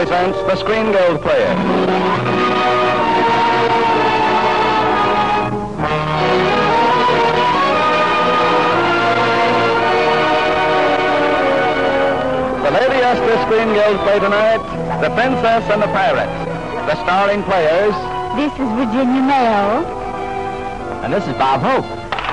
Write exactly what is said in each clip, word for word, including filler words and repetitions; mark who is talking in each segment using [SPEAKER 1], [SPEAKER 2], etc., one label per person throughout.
[SPEAKER 1] presents the Screen Guild Players. The Lady Esther Screen Guild play tonight, The Princess and the Pirate. The starring players...
[SPEAKER 2] This is Virginia Mayo.
[SPEAKER 3] And this is Bob Hope.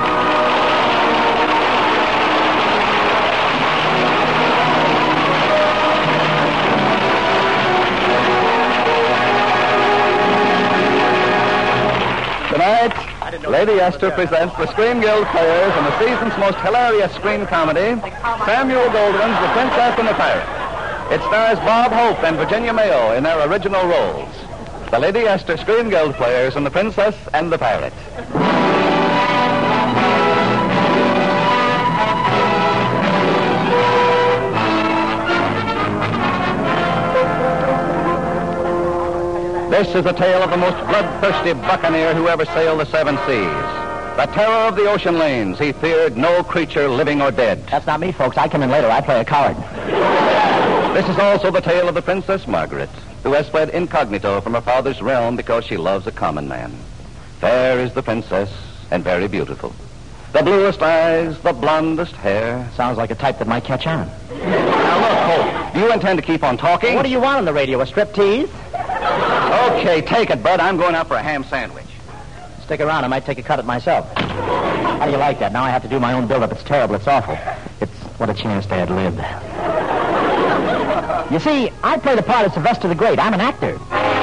[SPEAKER 1] Tonight, Lady Esther presents the Screen Guild Players in the season's most hilarious screen comedy, Samuel Goldwyn's The Princess and the Pirate. It stars Bob Hope and Virginia Mayo in their original roles. The Lady Esther Screen Guild Players in The Princess and the Pirate. This is the tale of the most bloodthirsty buccaneer who ever sailed the seven seas. The terror of the ocean lanes. He feared no creature living or dead.
[SPEAKER 3] That's not me, folks. I come in later. I play a coward.
[SPEAKER 1] This is also the tale of the Princess Margaret, who has fled incognito from her father's realm because she loves a common man. Fair is the princess, and very beautiful. The bluest eyes, the blondest hair.
[SPEAKER 3] Sounds like a type that might catch on.
[SPEAKER 1] Now, look, Hope, do you intend to keep on talking?
[SPEAKER 3] What do you want on the radio, a striptease?
[SPEAKER 1] Okay, take it, Bud. I'm going out for a ham sandwich.
[SPEAKER 3] Stick around. I might take a cut at myself. How do you like that? Now I have to do my own build-up. It's terrible. It's awful. It's what a chance they had lived. You see, I play the part of Sylvester the Great. I'm an actor.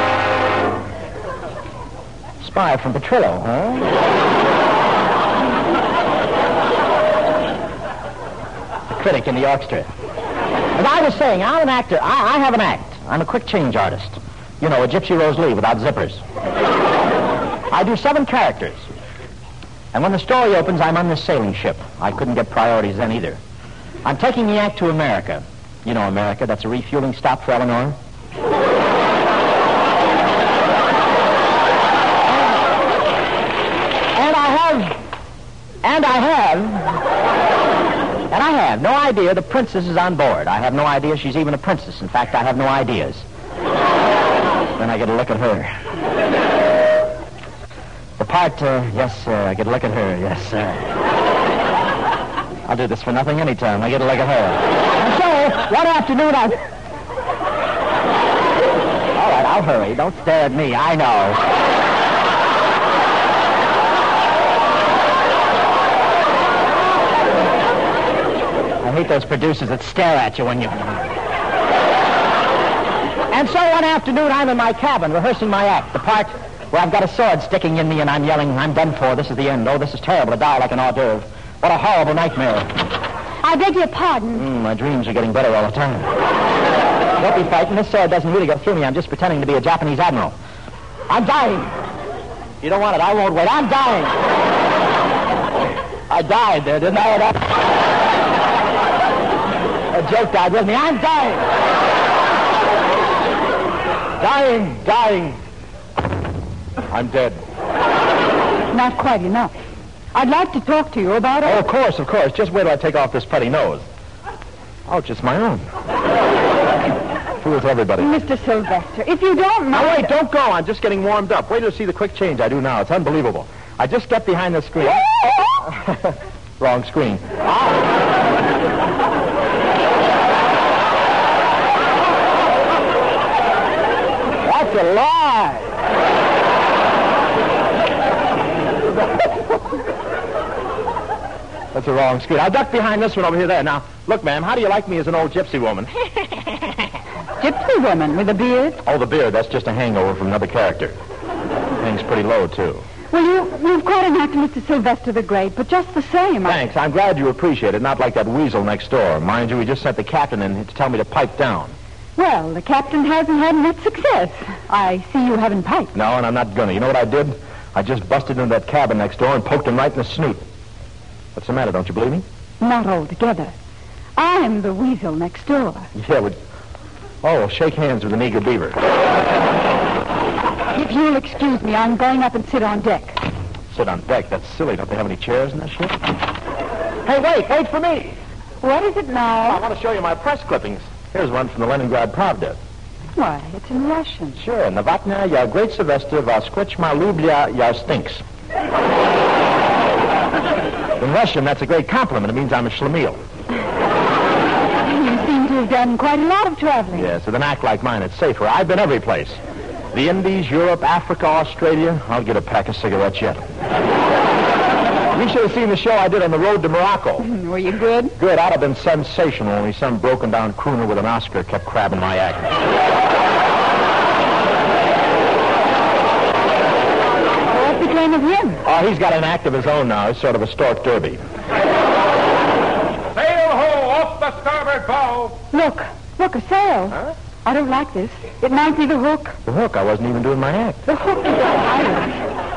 [SPEAKER 3] Spy from Petrillo, huh? The critic in the orchestra. As I was saying, I'm an actor. I, I have an act. I'm a quick change artist. You know, a Gypsy Rose Lee without zippers. I do seven characters. And when the story opens, I'm on this sailing ship. I couldn't get priorities then either. I'm taking the act to America. You know America. That's a refueling stop for Eleanor. And I have... And I have... And I have no idea the princess is on board. I have no idea she's even a princess. In fact, I have no ideas. Then I get a look at her. The part, uh, yes, sir, I get a look at her, yes, sir. I'll do this for nothing anytime. I get a look at her. And so, one afternoon I... All right, I'll hurry. Don't stare at me. I know. I hate those producers that stare at you when you... And so one afternoon, I'm in my cabin rehearsing my act, the part where I've got a sword sticking in me and I'm yelling, I'm done for, this is the end. Oh, this is terrible, to die like an hors d'oeuvre. What a horrible nightmare.
[SPEAKER 2] I beg your pardon.
[SPEAKER 3] Mm, my dreams are getting better all the time. Don't be frightened. This sword doesn't really go through me. I'm just pretending to be a Japanese admiral. I'm dying. You don't want it. I won't wait. I'm dying. I died there, didn't I? A joke died with me. I'm dying. Dying, dying. I'm dead.
[SPEAKER 2] Not quite enough. I'd like to talk to you about it.
[SPEAKER 3] Oh, of course, of course. Just wait till I take off this putty nose. Ouch, it's my own. Fools everybody.
[SPEAKER 2] Mister Sylvester, if you don't
[SPEAKER 3] Now,
[SPEAKER 2] mind...
[SPEAKER 3] wait, don't go. I'm just getting warmed up. Wait till you see the quick change I do now. It's unbelievable. I just get behind the screen. Wrong screen. That's a lie. That's the wrong screen. I'll duck behind this one over here there. Now, look, ma'am, how do you like me as an old gypsy woman?
[SPEAKER 2] Gypsy woman with a beard?
[SPEAKER 3] Oh, the beard, that's just a hangover from another character. Hangs pretty low, too.
[SPEAKER 2] Well, you, you've quite an act, Mister Sylvester the Great, but just the same... I...
[SPEAKER 3] Thanks. I'm glad you appreciate it, not like that weasel next door. Mind you, we just sent the captain in to tell me to pipe down.
[SPEAKER 2] Well, the captain hasn't had much success. I see you haven't piped.
[SPEAKER 3] No, and I'm not gonna. You know what I did? I just busted into that cabin next door and poked him right in the snoot. What's the matter? Don't you believe me?
[SPEAKER 2] Not altogether. I'm the weasel next door.
[SPEAKER 3] Yeah, but... Oh, shake hands with an eager beaver.
[SPEAKER 2] If you'll excuse me, I'm going up and sit on deck.
[SPEAKER 3] Sit on deck? That's silly. Don't they have any chairs in that ship? Hey, wait. Wait for me.
[SPEAKER 2] What is it now?
[SPEAKER 3] I want to show you my press clippings. Here's one from the Leningrad Pravda.
[SPEAKER 2] Why, it's in Russian.
[SPEAKER 3] Sure. Novatnya ya great Sylvester voskreч my lublia ya stinks. In Russian, that's a great compliment. It means I'm a schlemiel.
[SPEAKER 2] You seem to have done quite a lot of traveling.
[SPEAKER 3] Yes, with an act like mine, it's safer. I've been every place. The Indies, Europe, Africa, Australia. I'll get a pack of cigarettes yet. You should have seen the show I did on the road to Morocco.
[SPEAKER 2] Were you good?
[SPEAKER 3] Good. I'd have been sensational, only some broken-down crooner with an Oscar kept crabbing my act.
[SPEAKER 2] What became of him?
[SPEAKER 3] Oh, he's got an act of his own now. He's sort of a stork derby.
[SPEAKER 4] Sail ho, off the starboard bow.
[SPEAKER 2] Look, look, a sail.
[SPEAKER 3] Huh?
[SPEAKER 2] I don't like this. It might be the hook.
[SPEAKER 3] The hook? I wasn't even doing my act.
[SPEAKER 2] The hook is a pirate.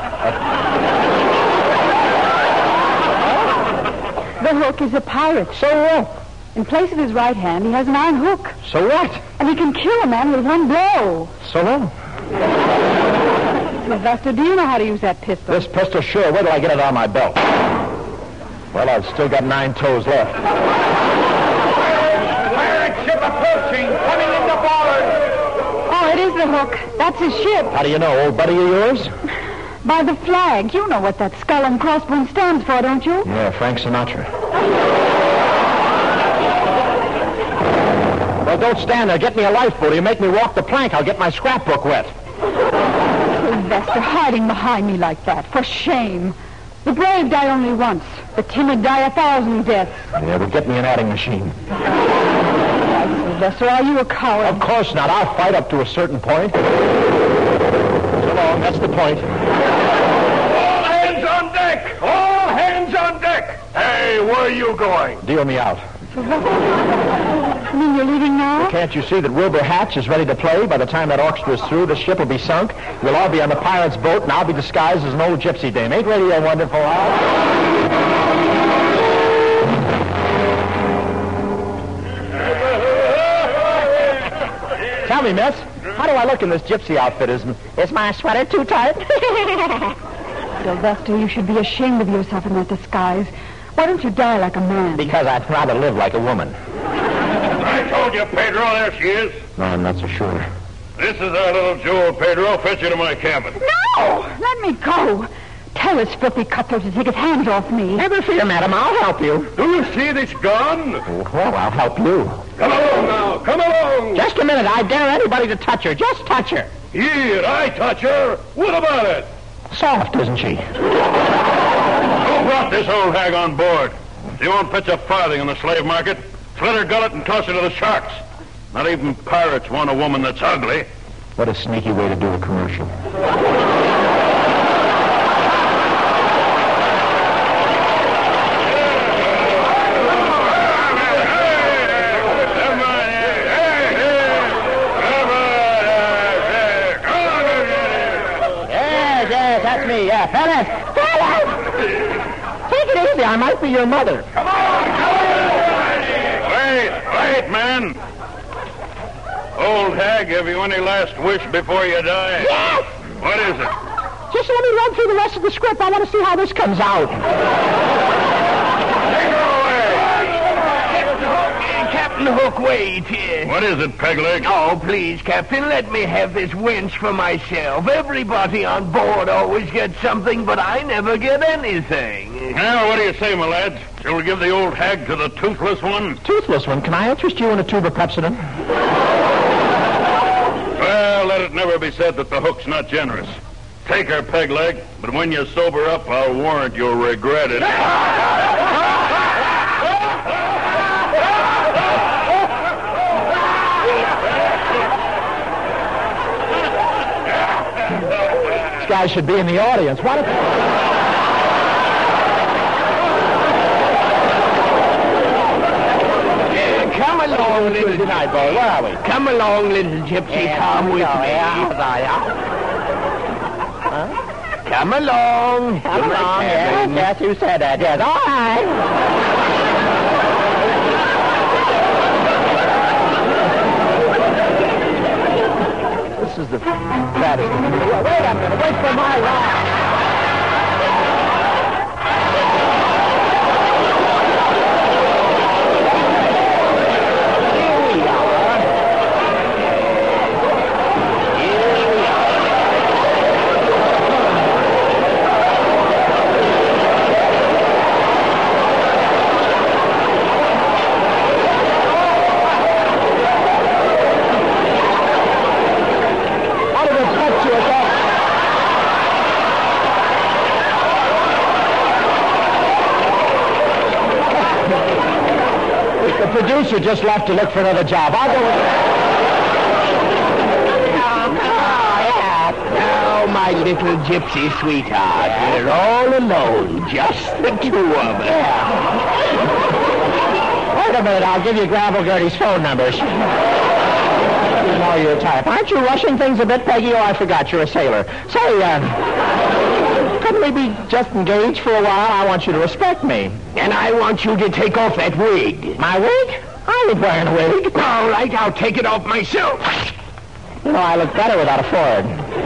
[SPEAKER 2] The hook is a pirate.
[SPEAKER 3] So what?
[SPEAKER 2] In place of his right hand, he has an iron hook.
[SPEAKER 3] So what?
[SPEAKER 2] And he can kill a man with one blow.
[SPEAKER 3] So what?
[SPEAKER 2] Sylvester, do you know how to use that pistol?
[SPEAKER 3] This pistol, sure. Where do I get it on my belt? Well, I've still got nine toes left.
[SPEAKER 4] Pirate ship approaching, coming into board.
[SPEAKER 2] Oh, it is the hook. That's his ship.
[SPEAKER 3] How do you know? Old buddy of yours?
[SPEAKER 2] By the flag. You know what that skull and crossbones stands for, don't you?
[SPEAKER 3] Yeah, Frank Sinatra. Well, don't stand there. Get me a lifeboat. You make me walk the plank. I'll get my scrapbook wet.
[SPEAKER 2] Sylvester, hiding behind me like that. For shame. The brave die only once. The timid die a thousand deaths.
[SPEAKER 3] Yeah, but get me an adding machine.
[SPEAKER 2] Why, Sylvester, are you a coward?
[SPEAKER 3] Of course not. I'll fight up to a certain point. So long. That's the point.
[SPEAKER 4] All hands on deck! All hands on deck! Hey, where are you going?
[SPEAKER 3] Deal me out.
[SPEAKER 2] You mean you're leaving now?
[SPEAKER 3] Can't you see that Wilbur Hatch is ready to play? By the time that orchestra is through, the ship will be sunk. We'll all be on the pirate's boat, and I'll be disguised as an old gypsy dame. Ain't radio wonderful, huh? Tell me, miss, how do I look in this gypsy outfit? Is, is my sweater too tight?
[SPEAKER 2] Sylvester, you should be ashamed of yourself in that disguise. Why don't you die like a man?
[SPEAKER 3] Because I'd rather live like a woman.
[SPEAKER 4] I told you, Pedro, there she is.
[SPEAKER 3] No, I'm not so sure.
[SPEAKER 4] This is our little jewel, Pedro. Fetch her to my cabin.
[SPEAKER 2] No! Let me go. Tell this filthy cutthroat to take his hands off me.
[SPEAKER 3] Never fear, madam. I'll help you.
[SPEAKER 4] Do you see this gun?
[SPEAKER 3] Well, I'll help you.
[SPEAKER 4] Come along now. Come along.
[SPEAKER 3] Just a minute. I dare anybody to touch her. Just touch her.
[SPEAKER 4] Here, I touch her. What about it?
[SPEAKER 3] Soft, isn't she?
[SPEAKER 4] Who brought this old hag on board? She won't pitch a farthing in the slave market. Slit her gullet and toss her to the sharks. Not even pirates want a woman that's ugly.
[SPEAKER 3] What a sneaky way to do a commercial. Yes, yes, that's me. Yeah, fellas, fellas! Take it easy. I might be your mother.
[SPEAKER 4] Come on, come on! Wait, wait, man. Old hag, have you any last wish before you die?
[SPEAKER 3] Yes!
[SPEAKER 4] What is it?
[SPEAKER 3] Just let me run through the rest of the script. I want to see how this comes out.
[SPEAKER 4] Take her away.
[SPEAKER 5] Captain Hook, wait here.
[SPEAKER 4] What is it, Pegleg?
[SPEAKER 5] Oh, please, Captain, let me have this winch for myself. Everybody on board always gets something, but I never get anything.
[SPEAKER 4] Now, what do you say, my lads? Shall we give the old hag to the toothless one?
[SPEAKER 3] Toothless one, can I interest you in a tube of Pepsodent?
[SPEAKER 4] Well, let it never be said that the hook's not generous. Take her, Pegleg, but when you sober up, I'll warrant you'll regret it.
[SPEAKER 3] This guy should be in the audience. What if...
[SPEAKER 5] Come along, little...
[SPEAKER 3] Tuesday night, boy. Where are we?
[SPEAKER 5] Come along, little gypsy.
[SPEAKER 3] Yeah,
[SPEAKER 5] Come with
[SPEAKER 3] go,
[SPEAKER 5] me.
[SPEAKER 3] yeah, yeah.
[SPEAKER 5] Come along.
[SPEAKER 3] Come
[SPEAKER 5] to my
[SPEAKER 3] along, yes,
[SPEAKER 5] cabin.
[SPEAKER 3] yes, you said that, yes. All right. This is the fattest thing. Wait a minute, wait for my ride. Here we are. producer just left to look for another job. I'll go with...
[SPEAKER 5] Now, my little gypsy sweetheart, we're all alone, just the two of us.
[SPEAKER 3] Wait a minute, I'll give you Gravel Gertie's phone numbers. You know your type. Aren't you rushing things a bit, Peggy? Oh, I forgot, you're a sailor. Say, uh, couldn't we be just engaged for a while? I want you to respect me.
[SPEAKER 5] And I want you to take off that wig.
[SPEAKER 3] My wig? I ain't wearing a wig.
[SPEAKER 5] All right, I'll take it off myself.
[SPEAKER 3] You know, I look better without a forehead.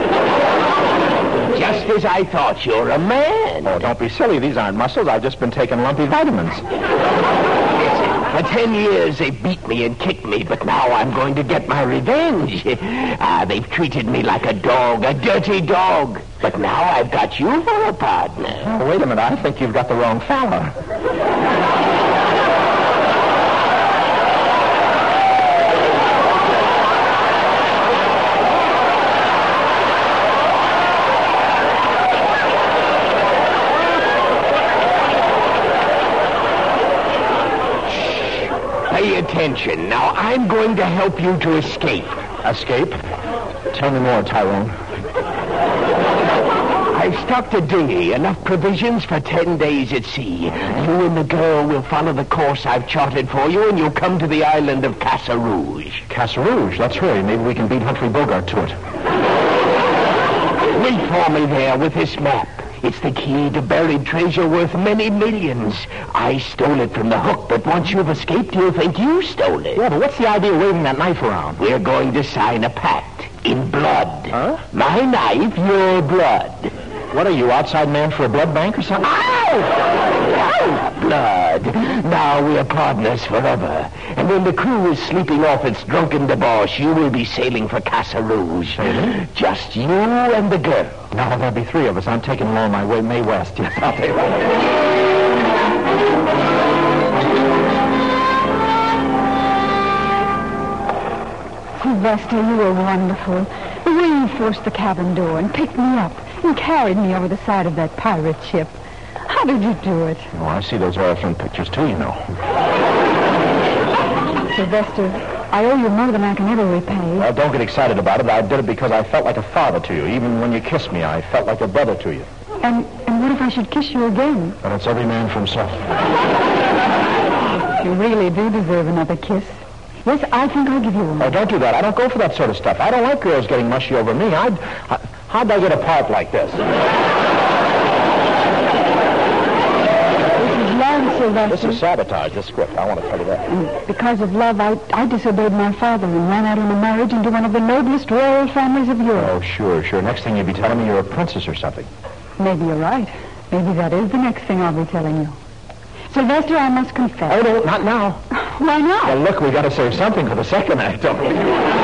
[SPEAKER 5] Just as I thought, you're a man.
[SPEAKER 3] Oh, don't be silly. These aren't muscles. I've just been taking lumpy vitamins.
[SPEAKER 5] For ten years, they beat me and kicked me, but now I'm going to get my revenge. Ah, they've treated me like a dog, a dirty dog. But now I've got you for a partner.
[SPEAKER 3] Oh, wait a minute. I think you've got the wrong fella.
[SPEAKER 5] Pay attention. Now, I'm going to help you to escape.
[SPEAKER 3] Escape? Tell me more, Tyrone.
[SPEAKER 5] I've stocked a dinghy, enough provisions for ten days at sea. You and the girl will follow the course I've charted for you, and you'll come to the island of Casa Rouge.
[SPEAKER 3] Casa Rouge? Let's hurry. Maybe we can beat Humphrey Bogart to it.
[SPEAKER 5] Wait for me there with this map. It's the key to buried treasure worth many millions. I stole it from the Hook, but once you've escaped, you'll think you stole it.
[SPEAKER 3] Yeah, but what's the idea of waving that knife around?
[SPEAKER 5] We're going to sign a pact in blood.
[SPEAKER 3] Huh?
[SPEAKER 5] My knife, your blood.
[SPEAKER 3] What are you, outside man for a blood bank or something?
[SPEAKER 5] Ow! Ow! Blood. Now we're partners forever. And when the crew is sleeping off its drunken debauch, you will be sailing for Casa Rouge.
[SPEAKER 3] Sailing?
[SPEAKER 5] Just you and the girl.
[SPEAKER 3] No, there'll be three of us. I'm taking along my way May West. Yes, I'll take one.
[SPEAKER 2] Sylvester, you were wonderful. The way you forced the cabin door and picked me up and carried me over the side of that pirate ship. How did you do it?
[SPEAKER 3] Oh, I see those Oriflame pictures, too, you know.
[SPEAKER 2] Sylvester, I owe you more than I can ever repay.
[SPEAKER 3] Well, don't get excited about it. I did it because I felt like a father to you. Even when you kissed me, I felt like a brother to you.
[SPEAKER 2] And and what if I should kiss you again?
[SPEAKER 3] But it's every man for himself.
[SPEAKER 2] You really do deserve another kiss. Yes, I think I'll give you one.
[SPEAKER 3] Oh, don't do that. I don't go for that sort of stuff. I don't like girls getting mushy over me. I'd, I, how'd I get a part like this?
[SPEAKER 2] Sylvester.
[SPEAKER 3] This is sabotage, this script. I want to tell you that.
[SPEAKER 2] And because of love, I, I disobeyed my father and ran out on a marriage into one of the noblest royal families of Europe.
[SPEAKER 3] Oh, sure, sure. Next thing you'll be telling me you're a princess or something.
[SPEAKER 2] Maybe you're right. Maybe that is the next thing I'll be telling you. Sylvester, I must confess.
[SPEAKER 3] Oh, no, not now.
[SPEAKER 2] Why not?
[SPEAKER 3] Well, look, we got to save something for the second act, don't we?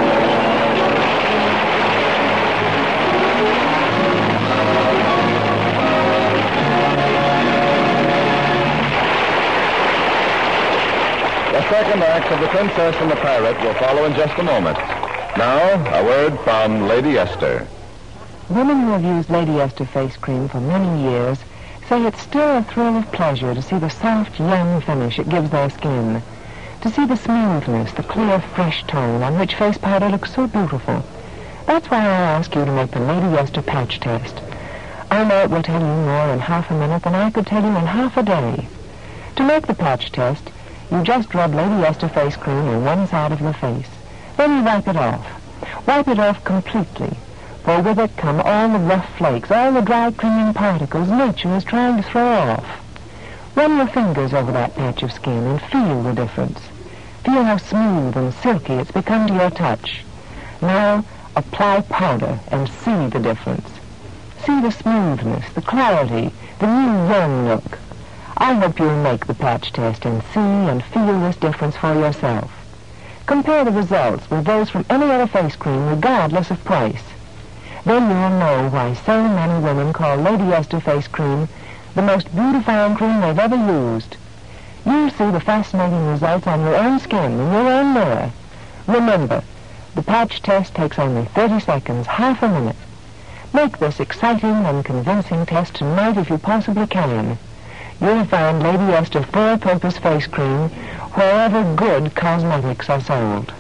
[SPEAKER 1] The second act of The Princess and the Pirate will follow in just a moment. Now, a word from Lady Esther.
[SPEAKER 6] Women who have used Lady Esther face cream for many years say it's still a thrill of pleasure to see the soft, young finish it gives their skin, to see the smoothness, the clear, fresh tone on which face powder looks so beautiful. That's why I ask you to make the Lady Esther patch test. I know it will tell you more in half a minute than I could tell you in half a day. To make the patch test, you just rub Lady Esther face cream on one side of your face. Then you wipe it off. Wipe it off completely, for with it come all the rough flakes, all the dry clinging particles nature is trying to throw off. Run your fingers over that patch of skin and feel the difference. Feel how smooth and silky it's become to your touch. Now, apply powder and see the difference. See the smoothness, the clarity, the new young look. I hope you'll make the patch test and see and feel this difference for yourself. Compare the results with those from any other face cream, regardless of price. Then you'll know why so many women call Lady Esther face cream the most beautifying cream they've ever used. You'll see the fascinating results on your own skin in your own mirror. Remember, the patch test takes only thirty seconds, half a minute. Make this exciting and convincing test tonight if you possibly can. you'll find Lady Esther full-purpose face cream wherever good cosmetics are sold.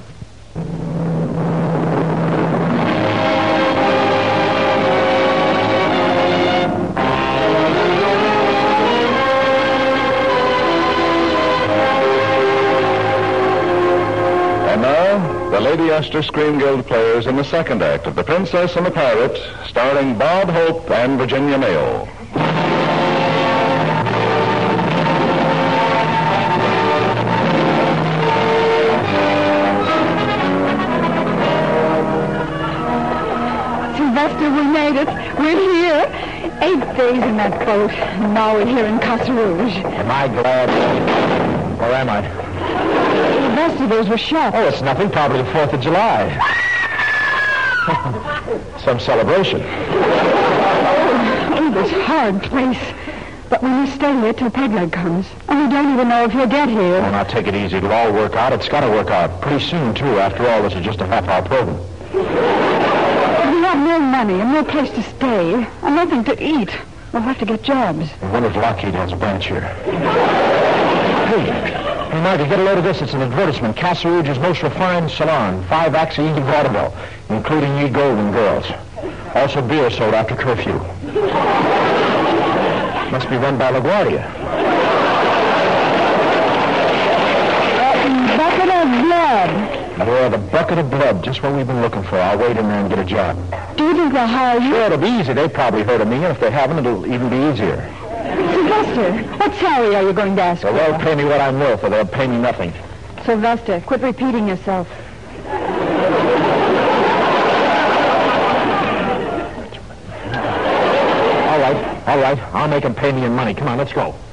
[SPEAKER 1] And now, the Lady Esther Screen Guild players in the second act of The Princess and the Pirate, starring Bob Hope and Virginia Mayo.
[SPEAKER 2] Sylvester, we made it. We're here. Eight days in that boat. And now we're here in Casa Rouge.
[SPEAKER 3] Am I glad? Where am I?
[SPEAKER 2] Sylvester, those were shots.
[SPEAKER 3] Oh, it's nothing. Probably the fourth of July. Some celebration.
[SPEAKER 2] Oh, oh, this hard place. But we must stay here till Pegleg comes. And we don't even know if he'll get here.
[SPEAKER 3] Oh, now take it easy. It'll all work out. It's got to work out. Pretty soon, too. After all, this is just a half-hour program.
[SPEAKER 2] But we have no money and no place to stay and nothing to eat. We'll have to get jobs.
[SPEAKER 3] I wonder if Lockheed has a branch here. Hey. Hey, Margaret, get a load of this. It's an advertisement. Casa Rouge's most refined salon. Five acts of eating vaudeville, including Ye Golden Girls. Also beer sold after curfew. Must be run by LaGuardia.
[SPEAKER 2] Uh, bucket of blood.
[SPEAKER 3] Yeah, the bucket of blood. Just what we've been looking for. I'll wait in there and get a job.
[SPEAKER 2] Do you think they'll hire you?
[SPEAKER 3] Sure, it'll be easy. They've probably heard of me, and if they haven't, it'll even be easier.
[SPEAKER 2] Sylvester, what salary are you going to ask
[SPEAKER 3] Well,
[SPEAKER 2] for?
[SPEAKER 3] they'll pay me what I'm worth, or they'll pay me nothing.
[SPEAKER 2] Sylvester, quit repeating yourself.
[SPEAKER 3] All right, all right. I'll make them pay me in money. Come on, let's go.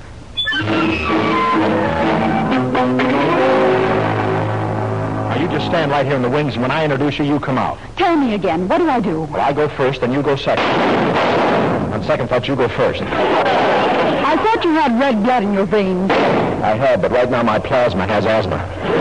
[SPEAKER 3] Now, you just stand right here in the wings, and when I introduce you, you come out.
[SPEAKER 2] Tell me again, what do I do?
[SPEAKER 3] Well, I go first, then you go second. On second thought, you go first.
[SPEAKER 2] I thought you had red blood in your veins.
[SPEAKER 3] I had, but right now my plasma has asthma.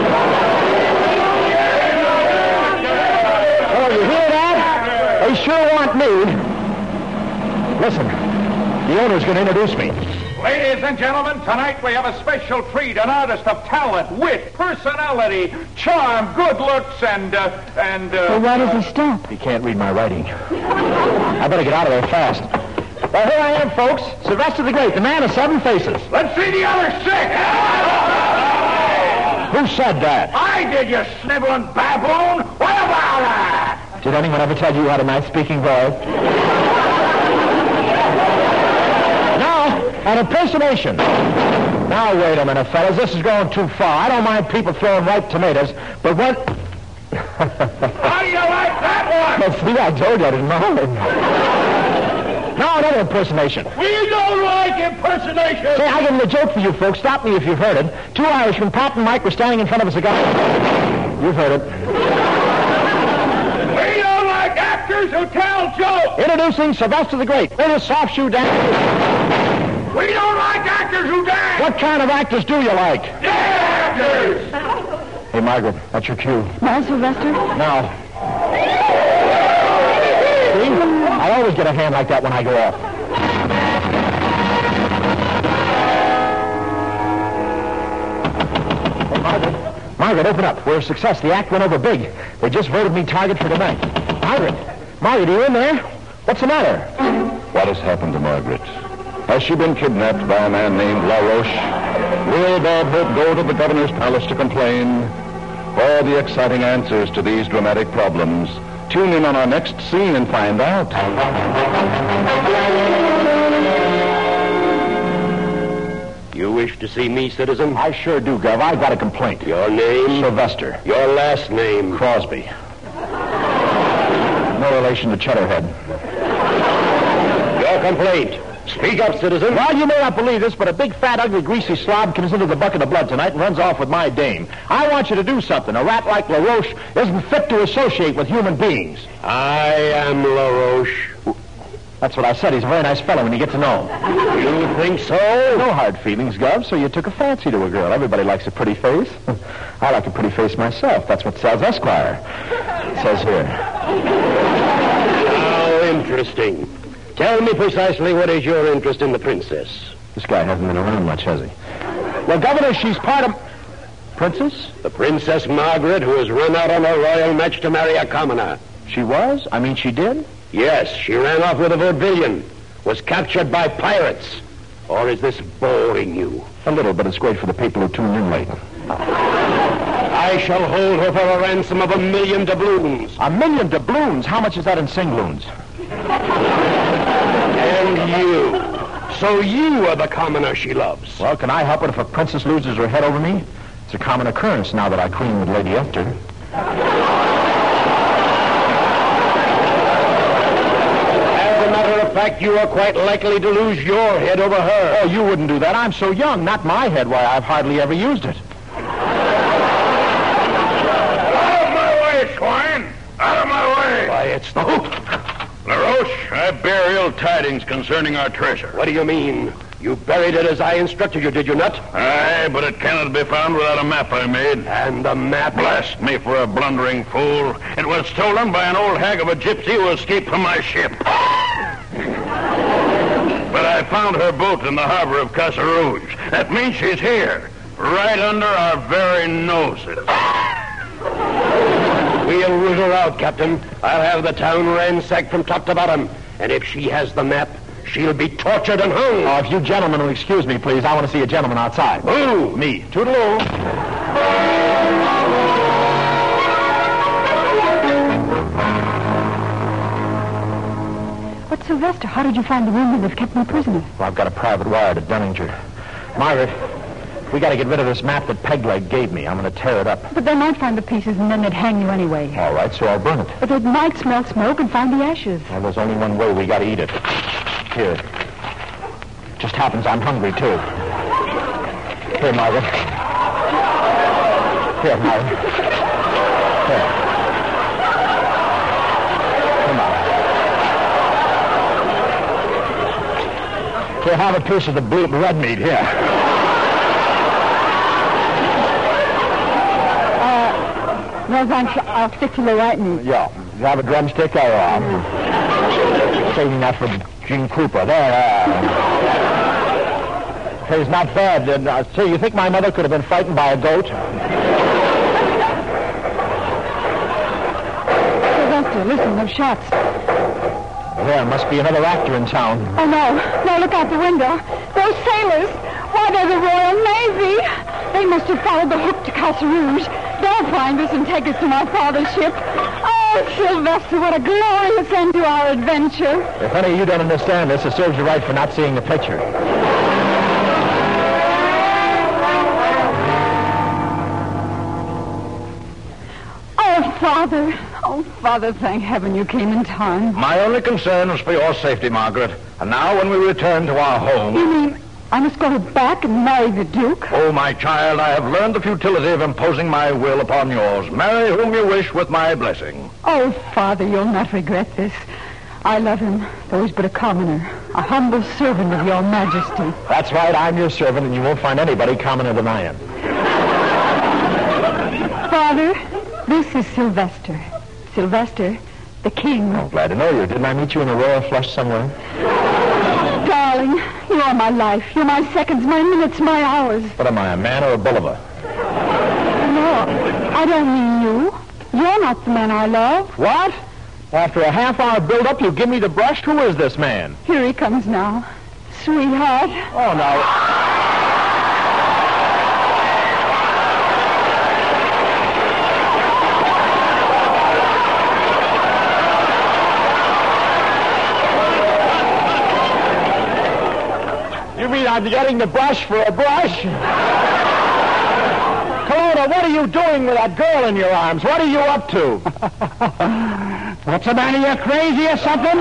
[SPEAKER 3] Oh, you hear that? They sure want me. Listen, the owner's going to introduce me.
[SPEAKER 7] Ladies and gentlemen, tonight we have a special treat, an artist of talent, wit, personality, charm, good looks, and, uh, and, uh...
[SPEAKER 2] Well, why does he stop?
[SPEAKER 3] He can't read my writing. I better get out of there fast. Well, here I am, folks. Sylvester the Great, the man of seven faces.
[SPEAKER 7] Let's see the other six!
[SPEAKER 3] Who said that?
[SPEAKER 7] I did, you sniveling baboon! What about that?
[SPEAKER 3] Did anyone ever tell you you had a nice speaking voice? Now, an impersonation. Now, wait a minute, fellas. This is going too far. I don't mind people throwing ripe tomatoes, but when...
[SPEAKER 7] How do you like that one?
[SPEAKER 3] Well, see, I told you I didn't mind. Now, another impersonation.
[SPEAKER 7] We don't like impersonation.
[SPEAKER 3] Say, I got a joke for you folks. Stop me if you've heard it. Two Irishmen, Pat and Mike, were standing in front of a cigar. You've heard it.
[SPEAKER 7] We don't like actors who tell jokes.
[SPEAKER 3] Introducing Sylvester the Great, greatest soft shoe dancer.
[SPEAKER 7] We don't like actors who dance.
[SPEAKER 3] What kind of actors do you like?
[SPEAKER 7] Dead actors.
[SPEAKER 3] Hey, Margaret, that's your cue.
[SPEAKER 2] Now, Sylvester?
[SPEAKER 3] Now. See? I always get a hand like that when I go off. Hey, Margaret. Margaret, open up. We're a success. The act went over big. They just voted me target for tonight. Margaret. Margaret, are you in there? What's the matter?
[SPEAKER 1] What has happened to Margaret? Has she been kidnapped by a man named LaRoche? Will Bob Hope go to the governor's palace to complain? For the exciting answers to these dramatic problems, tune in on our next scene and find out.
[SPEAKER 5] You wish to see me, citizen?
[SPEAKER 3] I sure do, Gov. I've got a complaint.
[SPEAKER 5] Your name?
[SPEAKER 3] Sylvester.
[SPEAKER 5] Your last name?
[SPEAKER 3] Crosby. No relation to Cheddarhead.
[SPEAKER 5] Your complaint. Speak up, citizen.
[SPEAKER 3] Well, you may not believe this, but a big, fat, ugly, greasy slob comes into the bucket of blood tonight and runs off with my dame. I want you to do something. A rat like LaRoche isn't fit to associate with human beings.
[SPEAKER 5] I am LaRoche.
[SPEAKER 3] That's what I said. He's a very nice fellow when you get to know him.
[SPEAKER 5] You think so?
[SPEAKER 3] No hard feelings, Gov, so you took a fancy to a girl. Everybody likes a pretty face. I like a pretty face myself. That's what sells Esquire. It says here.
[SPEAKER 5] How interesting. Tell me precisely what is your interest in the princess.
[SPEAKER 3] This guy hasn't been around much, has he? Well, Governor, she's part of... Princess?
[SPEAKER 5] The Princess Margaret, who has run out on a royal match to marry a commoner.
[SPEAKER 3] She was? I mean, she did?
[SPEAKER 5] Yes, she ran off with a vaudevillian. Was captured by pirates. Or is this boring you?
[SPEAKER 3] A little, but it's great for the people who tune in late.
[SPEAKER 5] I shall hold her for a ransom of a million doubloons.
[SPEAKER 3] A million doubloons? How much is that in singloons?
[SPEAKER 5] And you. So you are the commoner she loves.
[SPEAKER 3] Well, can I help it if a princess loses her head over me? It's a common occurrence now that I queen with Lady Esther.
[SPEAKER 5] As a matter of fact, you are quite likely to lose your head over her.
[SPEAKER 3] Oh, you wouldn't do that. I'm so young. Not my head. Why, I've hardly ever used it.
[SPEAKER 4] Out of my way, swine! Out of my way!
[SPEAKER 5] Why, it's the hoop.
[SPEAKER 4] LaRoche, I bear ill tidings concerning our treasure.
[SPEAKER 5] What do you mean? You buried it as I instructed you, did you not?
[SPEAKER 4] Aye, but it cannot be found without a map I made.
[SPEAKER 5] And the map?
[SPEAKER 4] Blast me for a blundering fool. It was stolen by an old hag of a gypsy who escaped from my ship. But I found her boat in the harbor of Casa Rouge. That means she's here, right under our very noses.
[SPEAKER 5] We'll root her out, Captain. I'll have the town ransacked from top to bottom. And if she has the map, she'll be tortured and hung.
[SPEAKER 3] Oh, if you gentlemen will excuse me, please. I want to see a gentleman outside.
[SPEAKER 5] Who?
[SPEAKER 3] Me. Toodaloo.
[SPEAKER 2] But, Sylvester, how did you find the room where they've kept me prisoner?
[SPEAKER 3] Well, I've got a private wire to Dunninger. Margaret, we got to get rid of this map that Pegleg gave me. I'm going to tear it up.
[SPEAKER 2] But they might find the pieces and then they'd hang you anyway.
[SPEAKER 3] All right, so I'll burn it.
[SPEAKER 2] But they might smell smoke and find the ashes.
[SPEAKER 3] Well, there's only one way. We got to eat it. Here. Just happens I'm hungry, too. Here, Margaret. Here, Margaret. Here. Come on. Here, have a piece of the blue red meat. Here.
[SPEAKER 2] Uh, no, thanks. I'll stick to the white meat.
[SPEAKER 3] Yeah. You have a drumstick? Or, uh, saving that for Gene Cooper. There, there. Hey, it's not bad. Uh, say, you think my mother could have been frightened by a goat?
[SPEAKER 2] Sylvester, listen, those shots.
[SPEAKER 3] There must be another actor in town.
[SPEAKER 2] Oh, no. No, look out the window. Those sailors. Why, they're the Royal Navy. They must have followed the hook to Casa Rouge. They'll find us and take us to my father's ship. Oh, Sylvester, what a glorious end to our adventure.
[SPEAKER 3] If any of you don't understand this, it serves you right for not seeing the picture.
[SPEAKER 2] Oh, Father. Oh, Father, thank heaven you came in time.
[SPEAKER 1] My only concern was for your safety, Margaret. And now when we return to our home...
[SPEAKER 2] You mean I must go back and marry the Duke?
[SPEAKER 1] Oh, my child, I have learned the futility of imposing my will upon yours. Marry whom you wish with my blessing.
[SPEAKER 2] Oh, Father, you'll not regret this. I love him, though he's but a commoner, a humble servant of your majesty.
[SPEAKER 3] That's right, I'm your servant, and you won't find anybody commoner than I am.
[SPEAKER 2] Father, this is Sylvester. Sylvester, the king.
[SPEAKER 3] Oh, glad to know you. Didn't I meet you in a royal flush somewhere?
[SPEAKER 2] Darling, you are my life. You're my seconds, my minutes, my hours.
[SPEAKER 3] What am I, a man or a Bolivar?
[SPEAKER 2] No, I don't mean you. You're not the man I love.
[SPEAKER 3] What? After a half-hour build-up, you give me the brush? Who is this man?
[SPEAKER 2] Here he comes now. Sweetheart.
[SPEAKER 3] Oh, no. You mean I'm getting the brush for a brush? Kelowna, what are you doing with that girl in your arms? What are you up to? What's the matter? You crazy or something?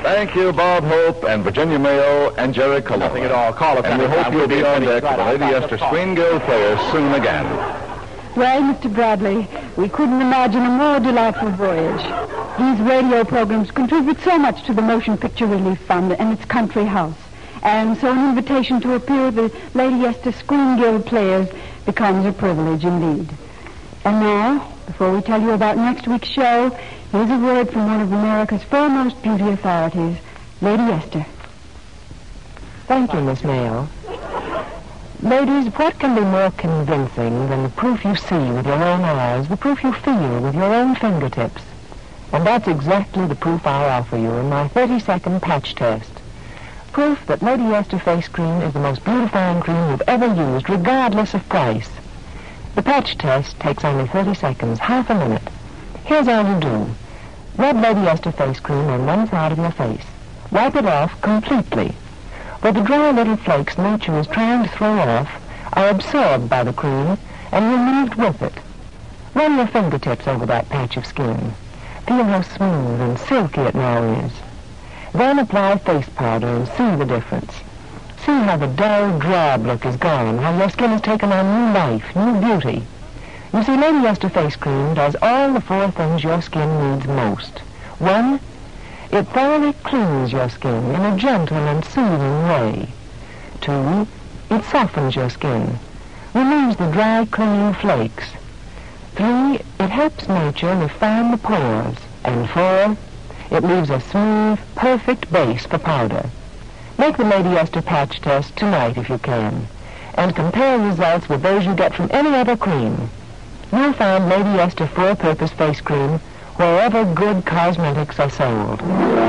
[SPEAKER 1] Thank you, Bob Hope and Virginia Mayo and Jerry Colonna.
[SPEAKER 3] Nothing at all. Call us
[SPEAKER 1] And we
[SPEAKER 3] anytime.
[SPEAKER 1] hope you'll
[SPEAKER 3] We'll
[SPEAKER 1] be
[SPEAKER 3] be
[SPEAKER 1] on
[SPEAKER 3] ready.
[SPEAKER 1] deck for the
[SPEAKER 3] Right,
[SPEAKER 1] Lady
[SPEAKER 3] I'll
[SPEAKER 1] Esther
[SPEAKER 3] call.
[SPEAKER 1] Screen Guild Players soon again.
[SPEAKER 2] Well, Mister Bradley, we couldn't imagine a more delightful voyage. These radio programs contribute so much to the Motion Picture Relief Fund and its country house. And so an invitation to appear with the Lady Esther Screen Guild Players becomes a privilege indeed. And now, before we tell you about next week's show, here's a word from one of America's foremost beauty authorities, Lady Esther.
[SPEAKER 6] Thank you, Miss Mayo. Ladies, what can be more convincing than the proof you see with your own eyes, the proof you feel with your own fingertips? And that's exactly the proof I offer you in my thirty-second patch test. Proof that Lady Esther Face Cream is the most beautifying cream you've ever used, regardless of price. The patch test takes only thirty seconds, half a minute. Here's all you do. Rub Lady Esther Face Cream on one side of your face. Wipe it off completely. But the dry little flakes nature is trying to throw off are absorbed by the cream and removed with it. Run your fingertips over that patch of skin. Feel how smooth and silky it now is. Then apply face powder and see the difference. See how the dull, drab look is gone, how your skin has taken on new life, new beauty. You see, Lady Esther Face Cream does all the four things your skin needs most. One, it thoroughly cleans your skin in a gentle and soothing way. Two, it softens your skin, removes the dry, clinging flakes. Three, it helps nature refine the pores. And four, it leaves a smooth, perfect base for powder. Make the Lady Esther patch test tonight if you can, and compare results with those you get from any other cream. You'll find Lady Esther four-purpose face cream wherever good cosmetics are sold.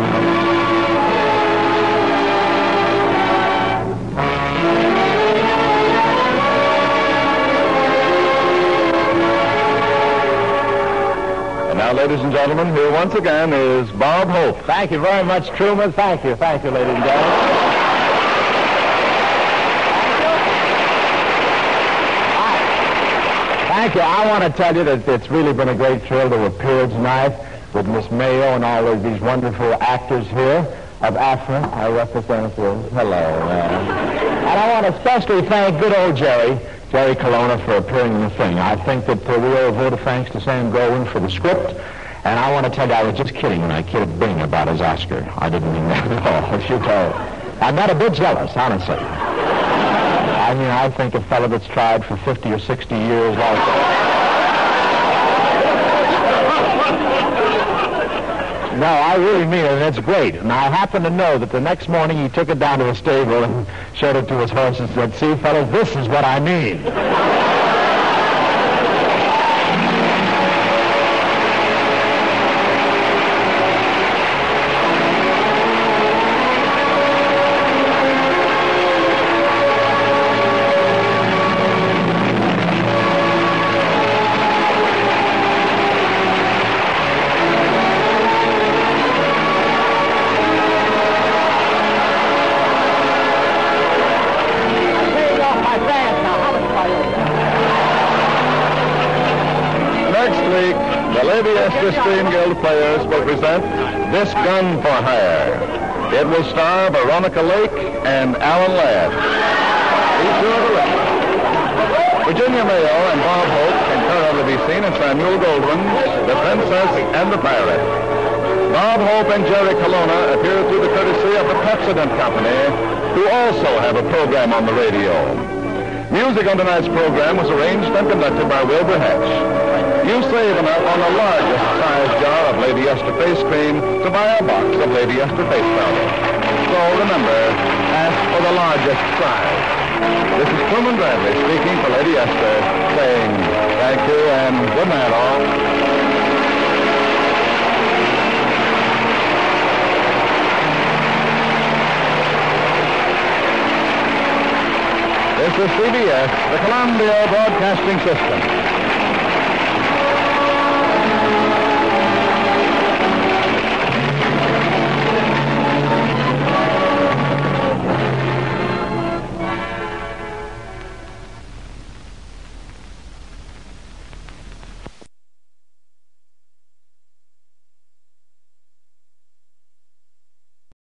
[SPEAKER 1] And now, ladies and gentlemen, here once again is Bob Hope.
[SPEAKER 3] Thank you very much, Truman. Thank you. Thank you, ladies and gentlemen. Thank you. I want to tell you that it's really been a great thrill to appear tonight with Miss Mayo and all of these wonderful actors here of Afra, our representatives. Hello, man. And I want to especially thank good old Jerry, Jerry Colonna, for appearing in the thing. I think that uh, we owe a vote of thanks to Sam Goldwyn for the script. And I want to tell you, I was just kidding when I kidded Bing about his Oscar. I didn't mean that at all, as you know. I'm not a bit jealous, honestly. I mean, I think a fellow that's tried for fifty or sixty years like No, I really mean it, and it's great. And I happen to know that the next morning he took it down to the stable and showed it to his horse and said, "See, fellas, this is what I mean."
[SPEAKER 1] Lady Esther Screen Guild Players will present This Gun for Hire. It will star Veronica Lake and Alan Ladd. These two are the lead. Virginia Mayo and Bob Hope can currently be seen in Samuel Goldwyn's The Princess and the Pirate. Bob Hope and Jerry Colonna appear through the courtesy of the Pepsodent Company, who also have a program on the radio. Music on tonight's program was arranged and conducted by Wilbur Hatch. You save enough on the largest size jar of Lady Esther Face Cream to buy a box of Lady Esther Face Powder. So remember, ask for the largest size. This is Truman Bradley speaking for Lady Esther, saying thank you and good night all. This is C B S, the Columbia Broadcasting System.